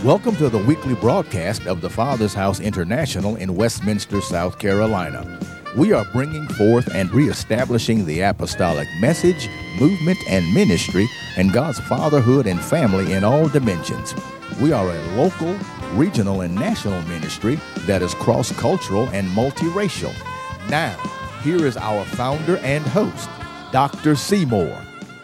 Welcome to the weekly broadcast of the Father's House International in Westminster, South Carolina. We are bringing forth and reestablishing the apostolic message, movement, and ministry and God's fatherhood and family in all dimensions. We are a local, regional, and national ministry that is cross-cultural and multiracial. Now, here is our founder and host, Dr. Seymour.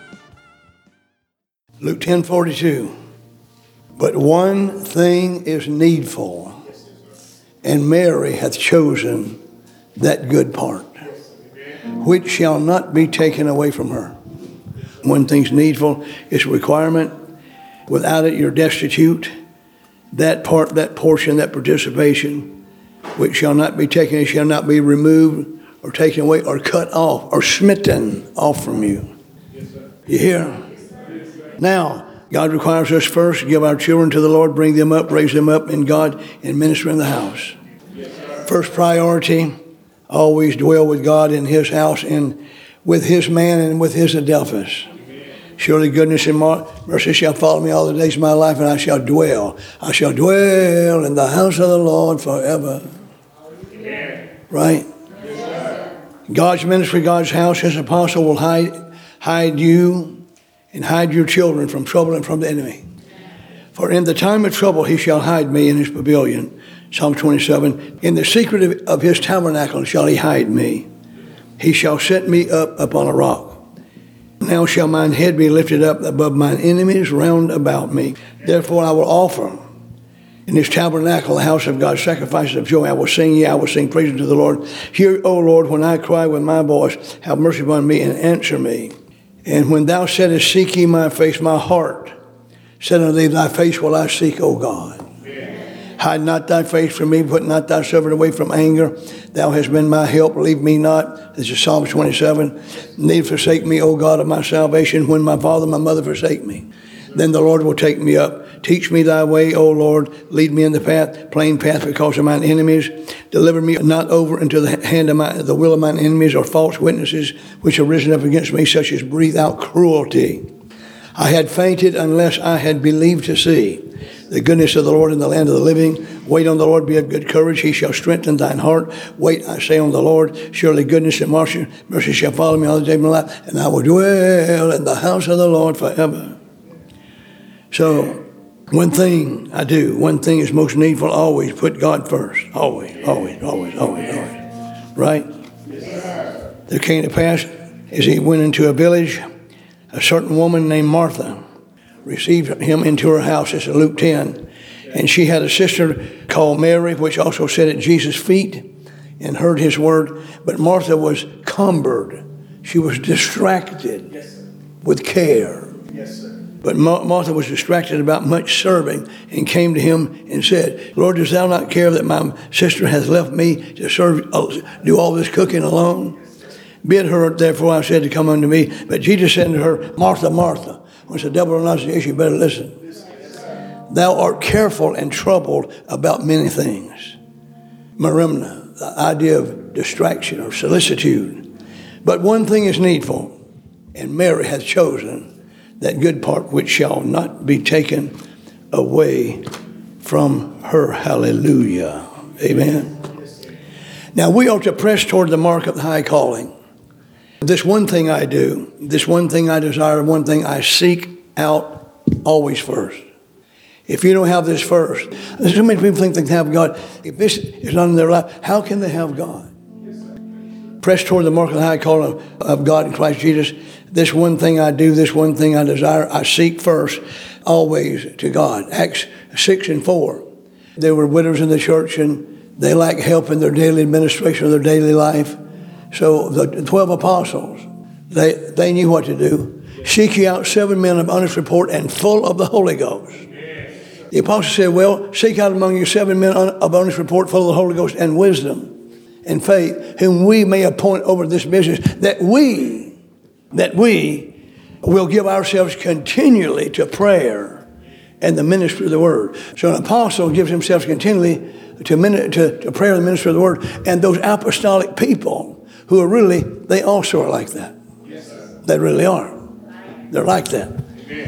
Luke 10:42. But one thing is needful, and Mary hath chosen that good part, which shall not be taken away from her. One thing's needful, it's a requirement. Without it, you're destitute. That part, that portion, that participation, which shall not be taken, it shall not be removed or taken away or cut off or smitten off from you. You hear? Now, God requires us first to give our children to the Lord, bring them up, raise them up in God, and minister in the house. First priority, always dwell with God in His house and with His man and with His Adelphus. Surely goodness and mercy shall follow me all the days of my life, and I shall dwell in the house of the Lord forever. Right? God's ministry, God's house, His apostle will hide you and hide your children from trouble and from the enemy. For in the time of trouble He shall hide me in His pavilion. Psalm 27, in the secret of His tabernacle shall He hide me. He shall set me up upon a rock. Now shall mine head be lifted up above mine enemies round about me. Therefore I will offer in His tabernacle, the house of God, sacrifices of joy. I will sing praises to the Lord. Hear, O Lord, when I cry with my voice, have mercy upon me and answer me. And when thou saidest, seek ye my face, my heart said unto thee, thy face will I seek, O God. Amen. Hide not thy face from me, put not thy servant away from anger. Thou hast been my help, leave me not. This is Psalm 27. Neither forsake me, O God of my salvation, when my father and my mother forsake me. Then the Lord will take me up. Teach me thy way, O Lord. Lead me in the plain path because of mine enemies. Deliver me not over into the hand of the will of mine enemies or false witnesses which have risen up against me, such as breathe out cruelty. I had fainted unless I had believed to see the goodness of the Lord in the land of the living. Wait on the Lord, be of good courage. He shall strengthen thine heart. Wait, I say, on the Lord. Surely goodness and mercy shall follow me all the days of my life, and I will dwell in the house of the Lord forever. So, one thing I do, one thing is most needful, always put God first. Always. Right? There came to pass, as he went into a village, a certain woman named Martha received him into her house. It's in Luke 10. And she had a sister called Mary, which also sat at Jesus' feet and heard his word. But Martha was cumbered. She was distracted with care. But Martha was distracted about much serving and came to him and said, Lord, dost thou not care that my sister has left me to serve, do all this cooking alone? Bid her, therefore, I said, to come unto me. But Jesus said unto her, Martha, Martha. When it's a double enunciation, you better listen. Thou art careful and troubled about many things. Merimna, the idea of distraction or solicitude. But one thing is needful, and Mary hath chosen that good part which shall not be taken away from her. Hallelujah. Amen. Now we ought to press toward the mark of the high calling. This one thing I do, this one thing I desire, one thing I seek out always first. If you don't have this first, so many people think they can have God. If this is not in their life, how can they have God? Press toward the mark of the high calling of God in Christ Jesus. This one thing I do, this one thing I desire, I seek first, always to God. Acts 6:4. There were widows in the church and they lacked help in their daily administration of their daily life. So the 12 apostles, they knew what to do. Seek ye out 7 men of honest report and full of the Holy Ghost. The apostle said, well, seek out among you 7 men of honest report, full of the Holy Ghost and wisdom and faith, whom we may appoint over this business, that we will give ourselves continually to prayer and the ministry of the word. So an apostle gives himself continually to prayer and the ministry of the word. And those apostolic people who are really, they also are like that. Yes, they really are. They're like that. Amen.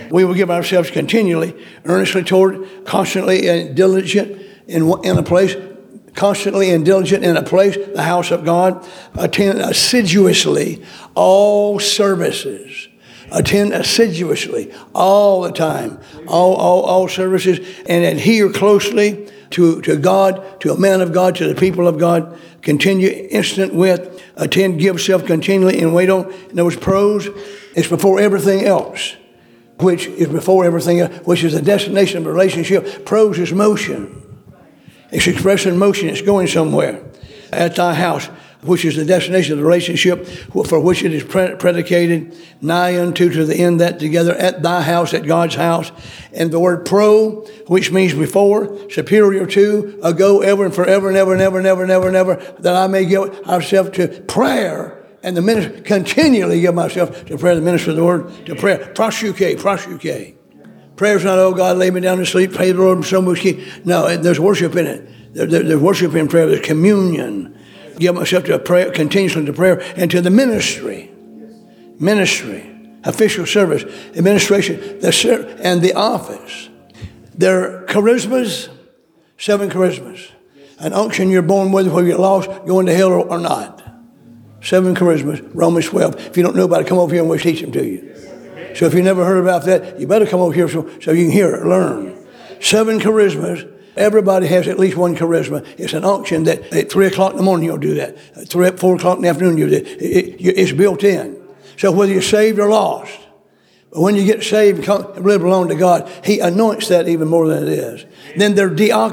We will give ourselves continually, earnestly toward, constantly and diligent in a place, constantly and diligent in a place, the house of God. Attend assiduously all services. Attend assiduously all the time, all services, and adhere closely to God, to a man of God, to the people of God. Continue instant with, attend, give self continually, and wait on. In those pros, it's before everything else, which is before everything else, which is the destination of the relationship. Pros is motion. It's expressing motion. It's going somewhere. At thy house, which is the destination of the relationship, for which it is predicated, nigh unto, to the end that together, at thy house, at God's house. And the word pro, which means before, superior to, ago, ever and forever, never, that I may give ourselves to prayer and the ministry, continually give myself to prayer, the ministry of the word, to prayer. Prosuke. Prayer's not, oh God, lay me down to sleep, pray the Lord so much. No, there's worship in it. There's worship in prayer. There's communion. Give myself to prayer, continuously to prayer, and to the ministry, official service, administration, and the office. There are charismas, 7 charismas. An unction you're born with, whether you're lost, going to hell or not. 7 charismas, Romans 12. If you don't know about it, come over here and we'll teach them to you. So if you never heard about that, you better come over here so you can hear it, learn. 7 charismas. Everybody has at least one charisma. It's an unction that at 3 o'clock in the morning you'll do that. At 4 o'clock in the afternoon you'll do it. It's built in. So whether you're saved or lost, but when you get saved and really belong to God, He anoints that even more than it is. Then the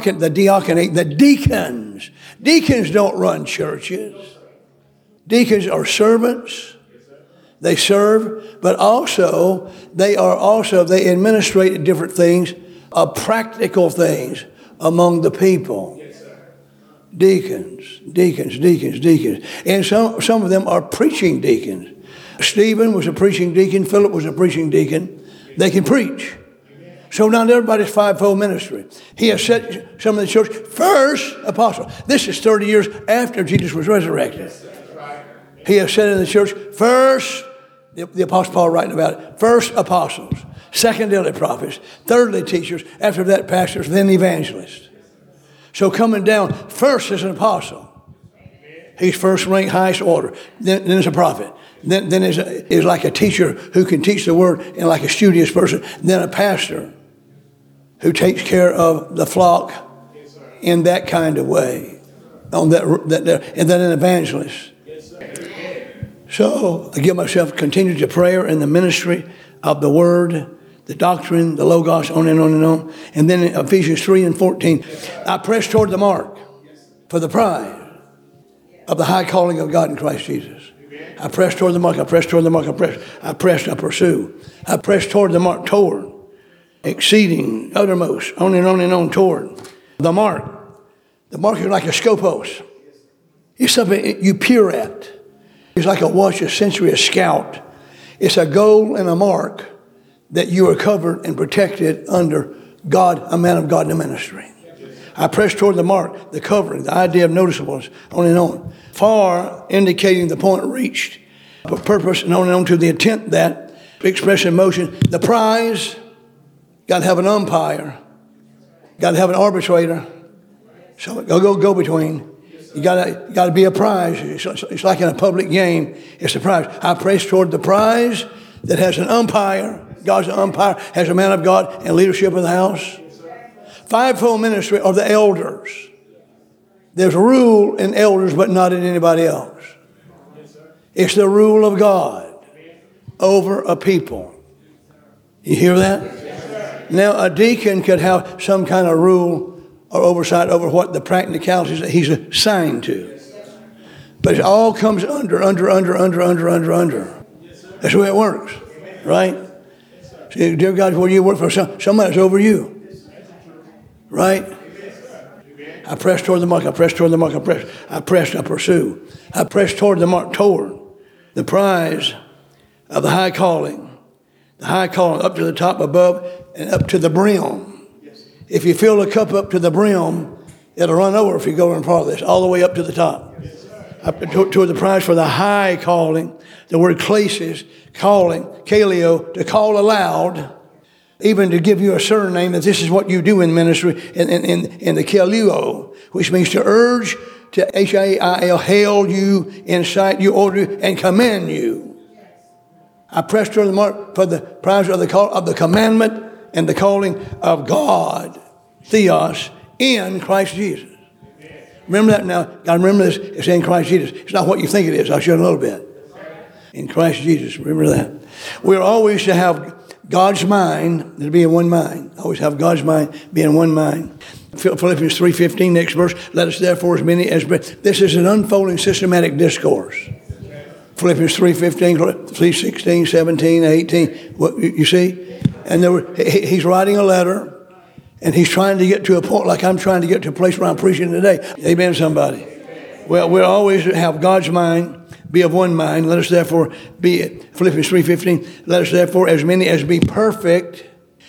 deacons. Deacons don't run churches. Deacons are servants. They serve, but also they administrate different things, practical things among the people. Deacons. And some of them are preaching deacons. Stephen was a preaching deacon. Philip was a preaching deacon. They can preach. So not everybody's fivefold ministry. He has set some of the church first apostle. This is 30 years after Jesus was resurrected. He has said in the church first, the Apostle Paul writing about it, first apostles, secondarily prophets, thirdly teachers, after that pastors, then evangelists. So coming down, first is an apostle. He's first rank, highest order. Then is a prophet. Then is like a teacher who can teach the word and like a studious person. Then a pastor who takes care of the flock in that kind of way. And then an evangelist. So I give myself continue to prayer in the ministry of the word, the doctrine, the logos, on and on and on. And then in Ephesians 3 and 14, I press toward the mark for the prize of the high calling of God in Christ Jesus. I press toward the mark, I press toward the mark, I pursue. I press toward the mark, toward, exceeding, uttermost, on and on, toward. The mark. The mark is like a scopos. It's something you peer at. It's like a watch, a sentry, a scout. It's a goal and a mark that you are covered and protected under God, a man of God in the ministry. I press toward the mark, the covering, the idea of noticeableness, on and on. Far indicating the point reached, but purpose, and on to the intent that, expression, motion. The prize, got to have an umpire, got to have an arbitrator, so go between. You got to be a prize. It's like in a public game. It's a prize. I press toward the prize that has an umpire. God's an umpire, has a man of God and leadership of the house. Fivefold ministry are the elders. There's rule in elders, but not in anybody else. It's the rule of God over a people. You hear that? Now, a deacon could have some kind of rule or oversight over what the practicalities that he's assigned to. But it all comes under. That's the way it works, right? See, dear God, where you work for somebody that's over you, right? I press toward the mark, I pursue. I press toward the mark, toward the prize of the high calling up to the top, above, and up to the brim. If you fill the cup up to the brim, it'll run over if you go in front of this, all the way up to the top. Up to the prize for the high calling. The word klesis, calling, kaleo, to call aloud. even to give you a surname that this is what you do in ministry, in the Kelio, which means to urge, to Hail, hail you, incite you, order you, and command you. I press toward the mark for the prize of the commandment and the calling of God, Theos, in Christ Jesus. Remember that now. God, remember this. It's in Christ Jesus. It's not what you think it is. I'll show you a little bit. In Christ Jesus. Remember that. We're always to have God's mind, to be in one mind. Always have God's mind, be in one mind. Philippians 3:15, next verse. Let us therefore as many as... This is an unfolding systematic discourse. Philippians 3:15, 3:16, 17, 18. What, you see? And he's writing a letter. And he's trying to get to a point like I'm trying to get to a place where I'm preaching today. Amen, somebody. Well, we'll always have God's mind, be of one mind. Let us therefore be, Philippians 3:15, let us therefore as many as be perfect,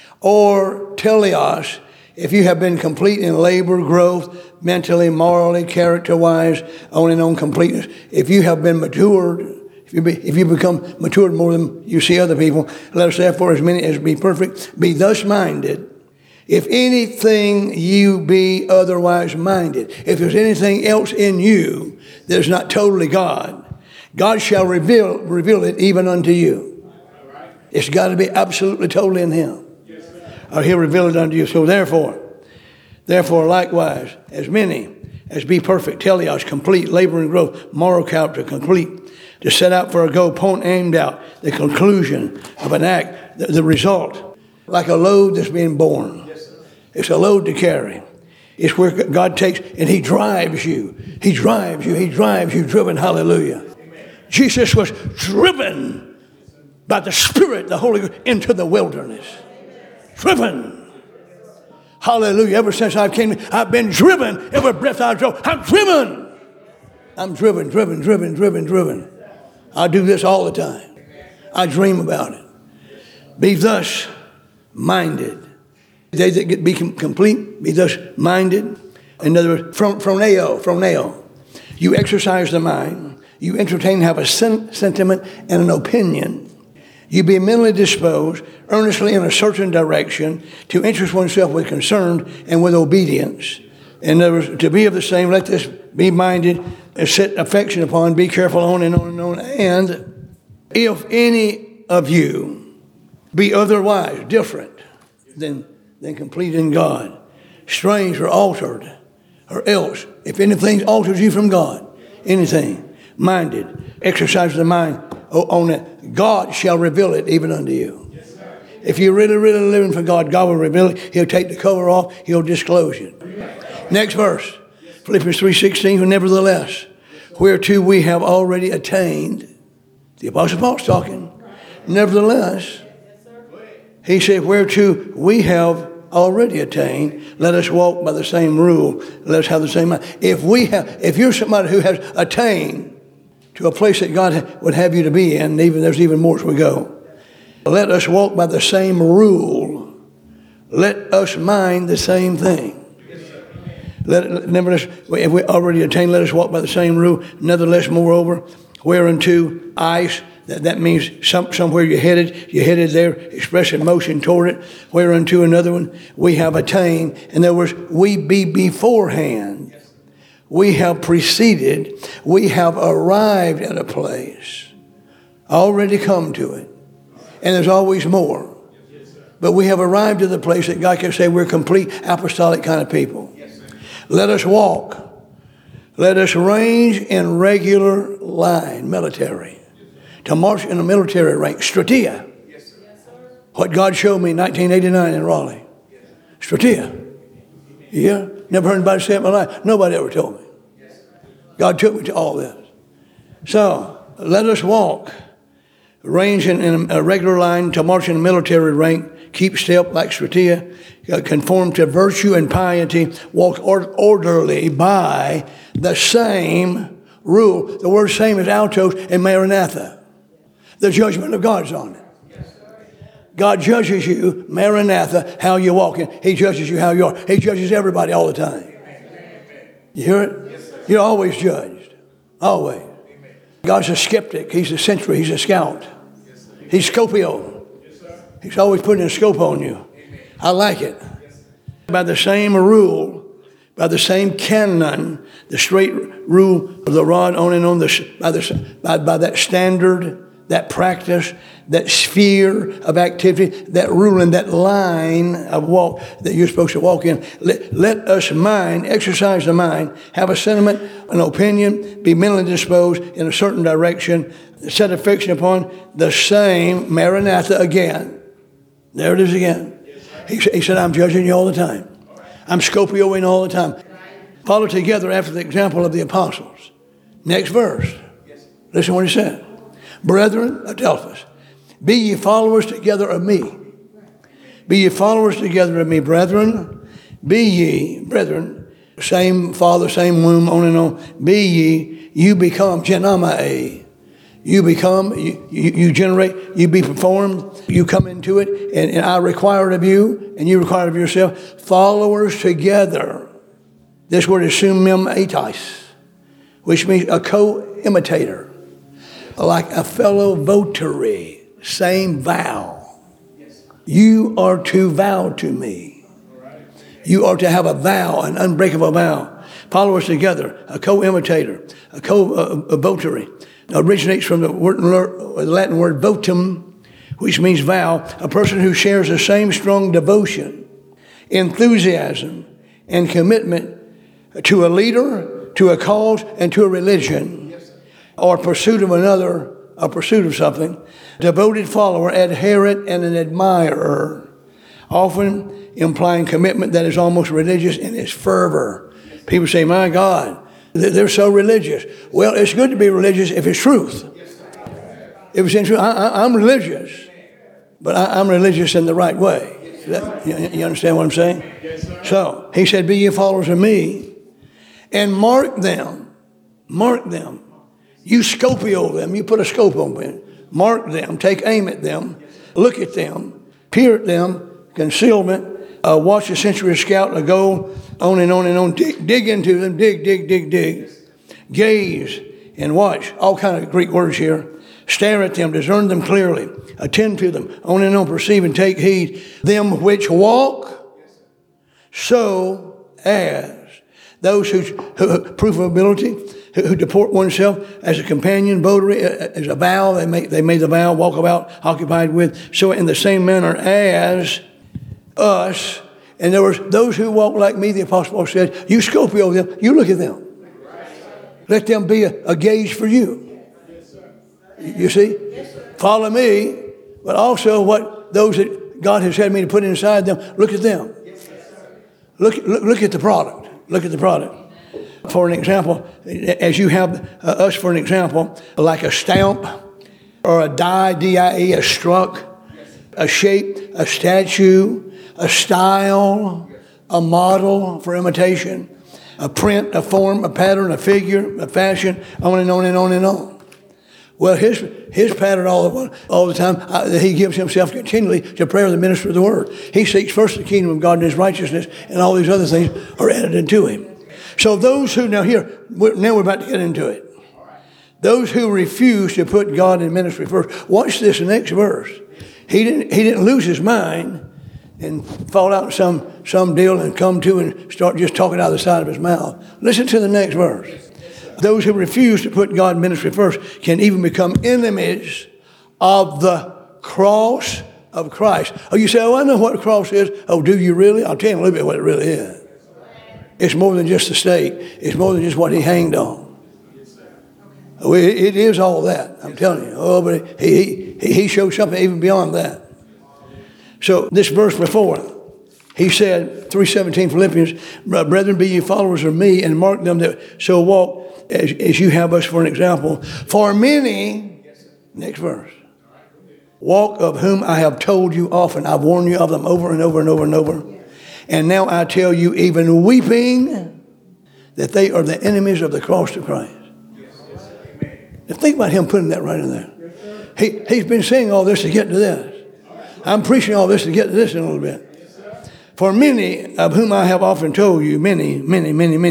or teleos, if you have been complete in labor, growth, mentally, morally, character-wise, on and on completeness. If you have been matured, if you become matured more than you see other people, let us therefore as many as be perfect, be thus minded. If anything you be otherwise minded, if there's anything else in you that is not totally God, God shall reveal it even unto you. It's got to be absolutely totally in Him. Or He'll reveal it unto you. So therefore likewise, as many as be perfect, teleos, complete, labor and growth, moral character, complete, to set out for a goal, point aimed out, the conclusion of an act, the result, like a load that's being borne. It's a load to carry. It's where God takes and He drives you. He drives you, driven, hallelujah. Amen. Jesus was driven by the Spirit, the Holy Ghost, into the wilderness. Driven. Hallelujah. Ever since I came, I've been driven. Every breath I draw, I'm driven. I'm driven. I do this all the time. I dream about it. Be thus minded. They that be complete, be thus minded. In other words, phroneo. You exercise the mind. You entertain, have a sentiment and an opinion. You be mentally disposed, earnestly in a certain direction, to interest oneself with concern and with obedience. In other words, to be of the same, let this be minded, set affection upon, be careful on and on and on. And if any of you be otherwise different than complete in God, strange or altered, or else, if anything alters you from God, anything, minded, exercise the mind on it, God shall reveal it even unto you. Yes, if you're really living for God, God will reveal it. He'll take the cover off. He'll disclose it. Next verse, Philippians 3:16, nevertheless, whereto we have already attained. The Apostle Paul's talking. Nevertheless, he said, whereto we have already attained, let us walk by the same rule. Let us have the same mind. If you're somebody who has attained to a place that God would have you to be in, there's even more as we go, let us walk by the same rule. Let us mind the same thing. Nevertheless, if we already attained, let us walk by the same rule. Nevertheless, moreover, whereunto ice, that means somewhere you're headed there, expressing motion toward it. Whereunto another one, we have attained. In other words, we be beforehand. We have preceded. We have arrived at a place. Already come to it. And there's always more. But we have arrived at the place that God can say we're complete apostolic kind of people. Let us walk. Let us range in regular line, military. To march in a military rank, strategia. What God showed me in 1989 in Raleigh. Strategia. Yeah? Never heard anybody say it in my life. Nobody ever told me. God took me to all this. So, let us walk. Range in a regular line, to march in a military rank, keep step like strategia, conform to virtue and piety, walk orderly by the same rule. The word same is autos and maranatha. The judgment of God's on it. God judges you, maranatha, how you're walking. He judges you how you are. He judges everybody all the time. You hear it? You're always judged. Always. God's a skeptic. He's a sentry. He's a scout. He's Scopio. He's always putting a scope on you. I like it. By the same rule, by the same canon, the straight rule of the rod on and on, by that standard, that practice, that sphere of activity, that rule and that line of walk that you're supposed to walk in. Let us exercise the mind, have a sentiment, an opinion, be mentally disposed in a certain direction, set affection upon the same, Maranatha again. There it is again. He said, I'm judging you all the time. I'm Scopioing all the time. Follow together after the example of the apostles. Next verse. Listen to what he said. Brethren, Adelphus, be ye followers together of me. Be ye followers together of me, brethren. Be ye, brethren, same father, same womb, on and on. Be ye, you become genamae. You become, you generate, you be performed, you come into it, and I require it of you, and you require it of yourself. Followers together. This word is sumim etais, which means a co-imitator. Like a fellow votary, same vow. You are to vow to me. You are to have a vow, an unbreakable vow. Followers together, a co-imitator, a co-votary. Originates from the Latin word votum, which means vow. A person who shares the same strong devotion, enthusiasm, and commitment to a leader, to a cause, and to a religion. Or pursuit of another, a pursuit of something, devoted follower, adherent, and an admirer, often implying commitment that is almost religious in its fervor. People say, my God, they're so religious. Well, it's good to be religious if it's truth. If it's in truth, I'm religious, but I'm religious in the right way. You understand what I'm saying? So, he said, be ye followers of me, and mark them. Mark them. You scopio them. You put a scope on them. Mark them. Take aim at them. Look at them. Peer at them. Concealment. Watch a century scout and go on and on and on. Dig into them. Dig. Gaze and watch. All kind of Greek words here. Stare at them. Discern them clearly. Attend to them. On and on. Perceive and take heed. Them which walk so as. Those whose proof of ability, who deport oneself as a companion, votary, as a vow, they made the vow, walk about, occupied with, so in the same manner as us. And there was those who walk like me, the Apostle Paul said, you scopio them, you look at them. Let them be a gauge for you. You see? Follow me, but also what those that God has had me to put inside them, look at them. Look at the product. Look at the product. For an example, as you have us for an example, like a stamp or a die, D-I-E, a struck, a shape, a statue, a style, a model for imitation, a print, a form, a pattern, a figure, a fashion, on and on and on and on. Well, his pattern all the time, he gives himself continually to prayer, the minister of the word. He seeks first the kingdom of God and his righteousness, and all these other things are added unto him. So those who, now we're about to get into it. Those who refuse to put God in ministry first. Watch this next verse. He didn't lose his mind and fall out some deal and come to and start just talking out of the side of his mouth. Listen to the next verse. Those who refuse to put God in ministry first can even become enemies of the cross of Christ. Oh, you say, oh, I know what the cross is. Oh, do you really? I'll tell you a little bit what it really is. It's more than just the stake. It's more than just what he hanged on. Oh, it is all that, I'm telling you. Oh, but he showed something even beyond that. So this verse before, he said, 3:17 Philippians, brethren, be ye followers of me, and mark them that so walk as you have us for an example. For many, next verse, walk of whom I have told you often. I've warned you of them over and over and over and over. And now I tell you, even weeping, that they are the enemies of the cross of Christ. Now think about him putting that right in there. He's been saying all this to get to this. I'm preaching all this to get to this in a little bit. For many of whom I have often told you, many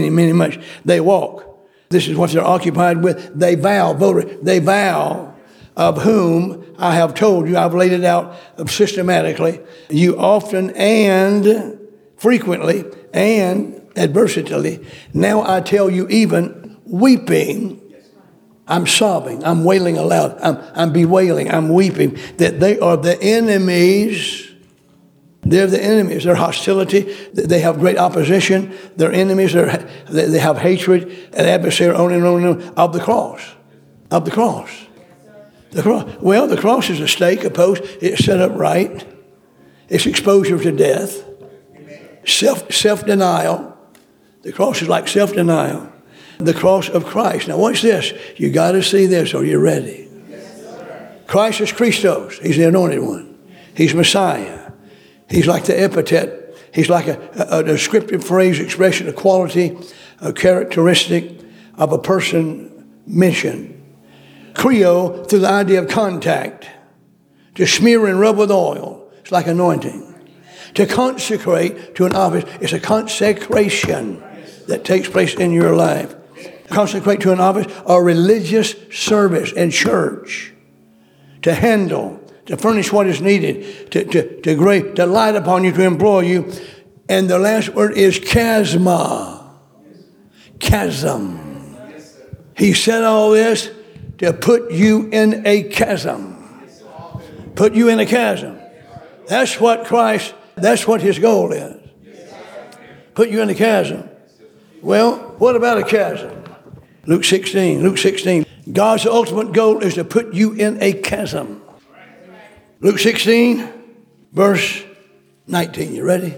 much, they walk. This is what they're occupied with. They vow, of whom I have told you, I've laid it out systematically, you often and frequently and adversitally, now I tell you even weeping, I'm sobbing, I'm wailing aloud, I'm bewailing, I'm weeping, that they are the enemies. They're the enemies. Their hostility, they have great opposition. They're enemies, they have hatred, an adversary on and on and on of the cross. Of the cross. The cross. Well, the cross is a stake, a post. It's set up right. It's exposure to death. Self-denial. The cross is like self-denial. The cross of Christ. Now watch this. You got to see this or you're ready. Christ is Christos. He's the anointed one. He's Messiah. He's like the epithet. He's like a descriptive phrase, expression, a quality, a characteristic of a person mission. Creo, through the idea of contact. To smear and rub with oil. It's like anointing. To consecrate to an office. It's a consecration that takes place in your life. Consecrate to an office or religious service in church. To handle. To furnish what is needed, to light upon you, to employ you. And the last word is chasma. Chasm. He said all this to put you in a chasm. Put you in a chasm. That's what Christ, that's what his goal is. Put you in a chasm. Well, what about a chasm? Luke 16. God's ultimate goal is to put you in a chasm. Luke 16, verse 19. You ready?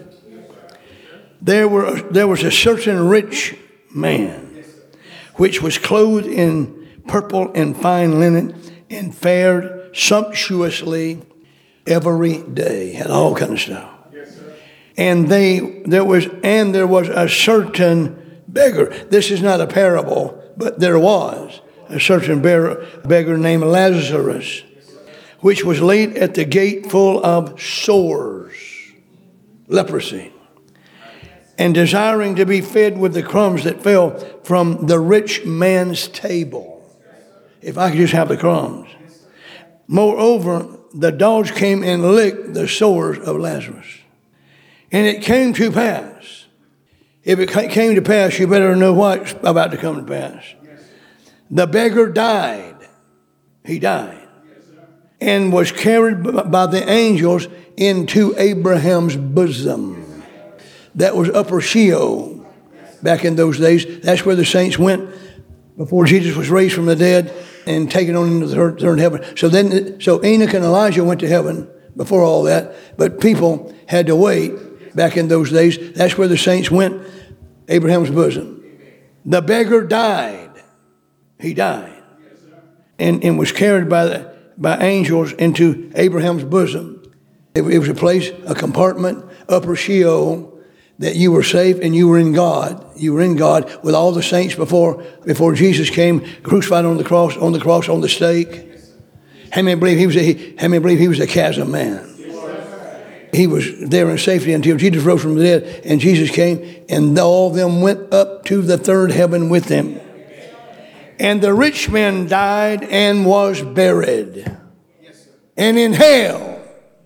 There was a certain rich man, which was clothed in purple and fine linen, and fared sumptuously every day. Had all kind of stuff. And there was a certain beggar. This is not a parable, but there was a certain beggar named Lazarus, which was laid at the gate full of sores, leprosy, and desiring to be fed with the crumbs that fell from the rich man's table. If I could just have the crumbs. Moreover, the dogs came and licked the sores of Lazarus. And it came to pass. If it came to pass, you better know what's about to come to pass. The beggar died. He died. And was carried by the angels into Abraham's bosom. That was Upper Sheol back in those days. That's where the saints went before Jesus was raised from the dead and taken on into the third heaven. So Enoch and Elijah went to heaven before all that, but people had to wait back in those days. That's where the saints went, Abraham's bosom. The beggar died. He died. And was carried by angels into Abraham's bosom. It was a place, a compartment, Upper Sheol, that you were safe and you were in God. You were in God with all the saints before Jesus came, crucified on the cross, on the stake. How many believe he was a chasm man? He was there in safety until Jesus rose from the dead, and Jesus came, and all of them went up to the third heaven with him. And the rich man died and was buried. And in hell,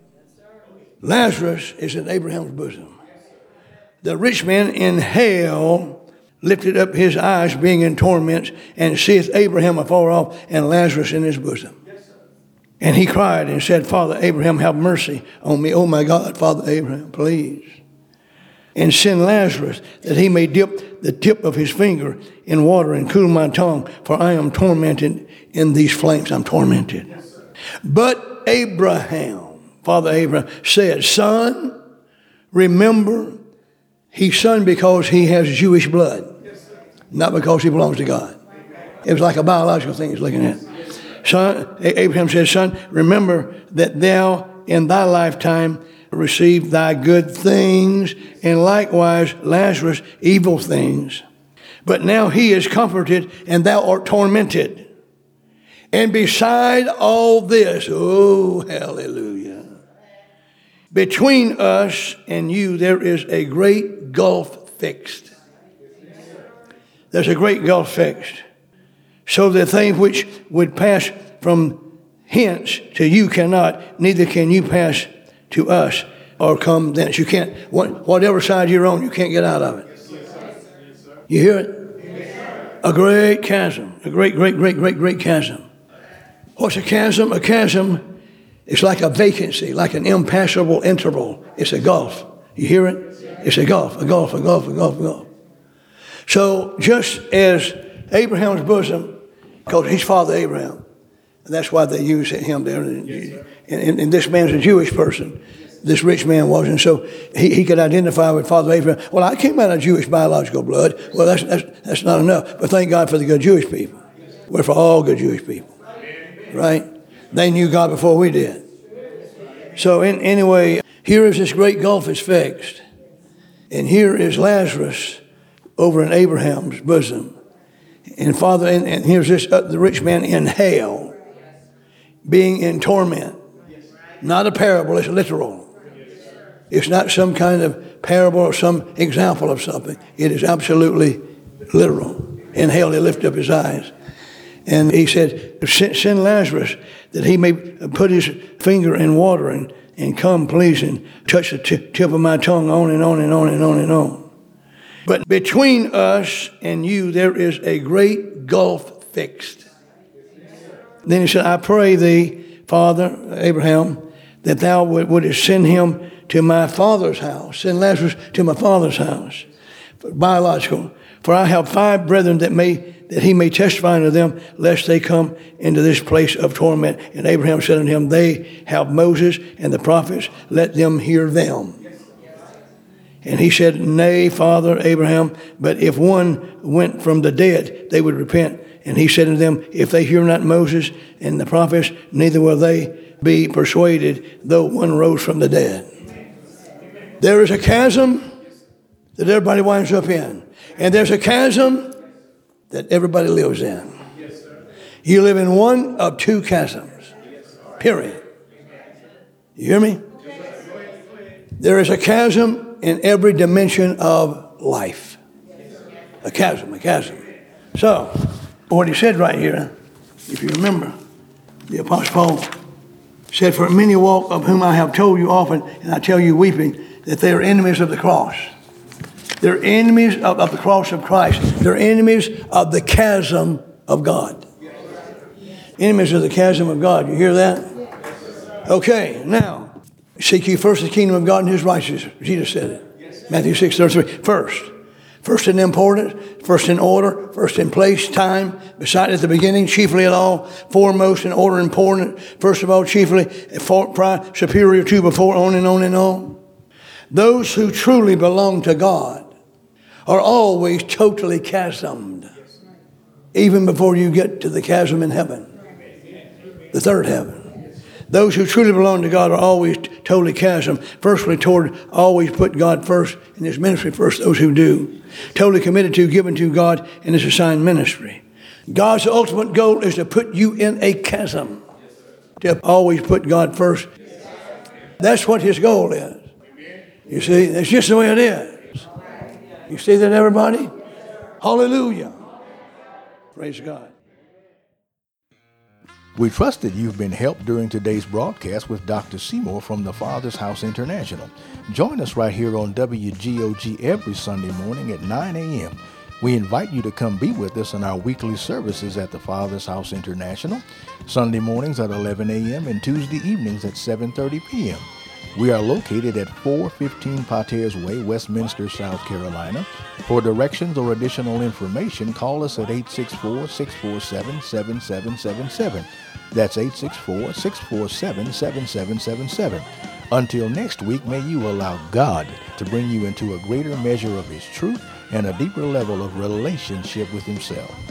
Lazarus is in Abraham's bosom. The rich man in hell lifted up his eyes, being in torments, and seeth Abraham afar off, and Lazarus in his bosom. And he cried and said, Father Abraham, have mercy on me. Oh my God, Father Abraham, please. And send Lazarus that he may dip the tip of his finger in water and cool my tongue, for I am tormented in these flames. I'm tormented. But Abraham, Father Abraham, said, Son, remember, he's son because he has Jewish blood, not because he belongs to God. It was like a biological thing he's looking at. Son, Abraham said, Son, remember that thou in thy lifetime received thy good things, and likewise Lazarus evil things. But now he is comforted, and thou art tormented. And beside all this, oh, hallelujah, between us and you there is a great gulf fixed. There's a great gulf fixed. So the thing which would pass from hence to you cannot, neither can you pass to us or come thence. You can't, whatever side you're on, you can't get out of it. You hear it? A great chasm. A great chasm. What's a chasm? A chasm is like a vacancy, like an impassable interval. It's a gulf. You hear it? It's a gulf. So just as Abraham's bosom, because he's Father Abraham, and that's why they use him there. And this man's a Jewish person. This rich man was, and so he could identify with Father Abraham. Well, I came out of Jewish biological blood. Well, that's not enough. But thank God for the good Jewish people. We're for all good Jewish people, right? They knew God before we did. So anyway, here is this great gulf is fixed, and here is Lazarus over in Abraham's bosom, and Father, and here's this the rich man in hell, being in torment. Not a parable; it's literal. It's not some kind of parable or some example of something. It is absolutely literal. In hell, he lifted up his eyes. And he said, send Lazarus that he may put his finger in water and come, please, and touch the tip of my tongue, on and on and on and on and on. But between us and you, there is a great gulf fixed. Then he said, I pray thee, Father Abraham, that thou wouldest send him to my father's house. Send Lazarus to my father's house. Biological. For I have 5 brethren that he may testify unto them, lest they come into this place of torment. And Abraham said unto him, they have Moses and the prophets, let them hear them. And he said, nay, Father Abraham, but if one went from the dead, they would repent. And he said unto them, if they hear not Moses and the prophets, neither will they be persuaded, though one rose from the dead. There is a chasm that everybody winds up in. And there's a chasm that everybody lives in. You live in one of 2 chasms. Period. You hear me? There is a chasm in every dimension of life. A chasm. So, what he said right here, if you remember, the Apostle Paul said, for many walk, of whom I have told you often, and I tell you weeping, that they are enemies of the cross. They're enemies of the cross of Christ. They're enemies of the chasm of God. Enemies of the chasm of God. You hear that? Okay, now, seek ye first the kingdom of God and his righteousness. Jesus said it. Matthew 6:33. First in importance, first in order, first in place, time, beside at the beginning, chiefly at all, foremost in order, important, first of all, chiefly, superior to, before, on and on and on. Those who truly belong to God are always totally chasmed, even before you get to the chasm in heaven, the third heaven. Those who truly belong to God are always totally chasmed. Firstly, always put God first in his ministry first, those who do. Totally committed to, given to God in his assigned ministry. God's ultimate goal is to put you in a chasm. To always put God first. That's what his goal is. You see, that's just the way it is. You see that, everybody? Hallelujah. Praise God. We trust that you've been helped during today's broadcast with Dr. Seymour from the Father's House International. Join us right here on WGOG every Sunday morning at 9 a.m. We invite you to come be with us in our weekly services at the Father's House International, Sunday mornings at 11 a.m. and Tuesday evenings at 7:30 p.m. We are located at 415 Pater's Way, Westminster, South Carolina. For directions or additional information, call us at 864-647-7777. That's 864-647-7777. Until next week, may you allow God to bring you into a greater measure of his truth and a deeper level of relationship with himself.